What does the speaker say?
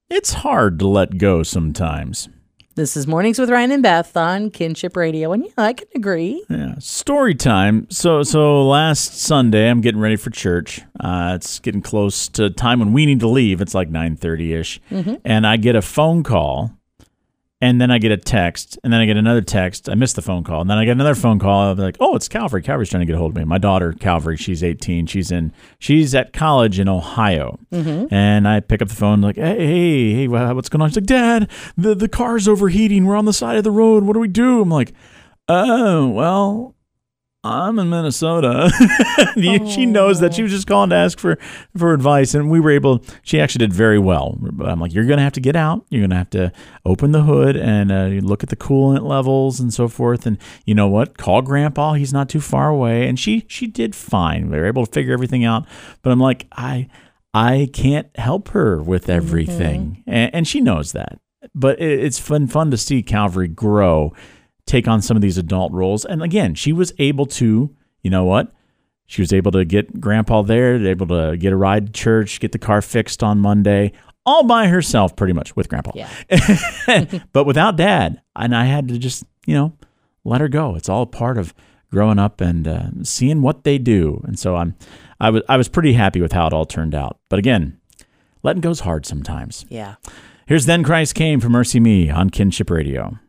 It's hard to let go sometimes. This is Mornings with Ryan and Beth on Kinship Radio, and yeah, I can agree. Yeah. Story time. So last Sunday, I'm getting ready for church. It's getting close to time when we need to leave. It's like 9:30-ish. And I get a phone call, and then I get a text, and then I get another text. I missed the phone call, and then I get another phone call. I'll be like, oh, it's Calvary. Calvary's trying to get a hold of me. My daughter, Calvary, she's 18. She's at college in Ohio. And I pick up the phone like, hey, what's going on? She's like, Dad, the car's overheating. We're on the side of the road. What do we do? I'm like, oh, well, I'm in Minnesota. She knows that. She was just calling to ask for advice, and she actually did very well. But I'm like, you're going to have to get out. You're going to have to open the hood and look at the coolant levels and so forth. And you know what? Call Grandpa. He's not too far away. And she did fine. We were able to figure everything out. But I'm like, I can't help her with everything. And she knows that. But it's fun to see Calvary grow, take on some of these adult roles. And again, she was able to, you know what? She was able to get Grandpa there, able to get a ride to church, get the car fixed on Monday, all by herself pretty much with Grandpa. Yeah. But without Dad. And I had to just, let her go. It's all a part of growing up and seeing what they do. And so I was pretty happy with how it all turned out. But again, letting go's hard sometimes. Yeah. Here's Then Christ Came for Mercy Me on Kinship Radio.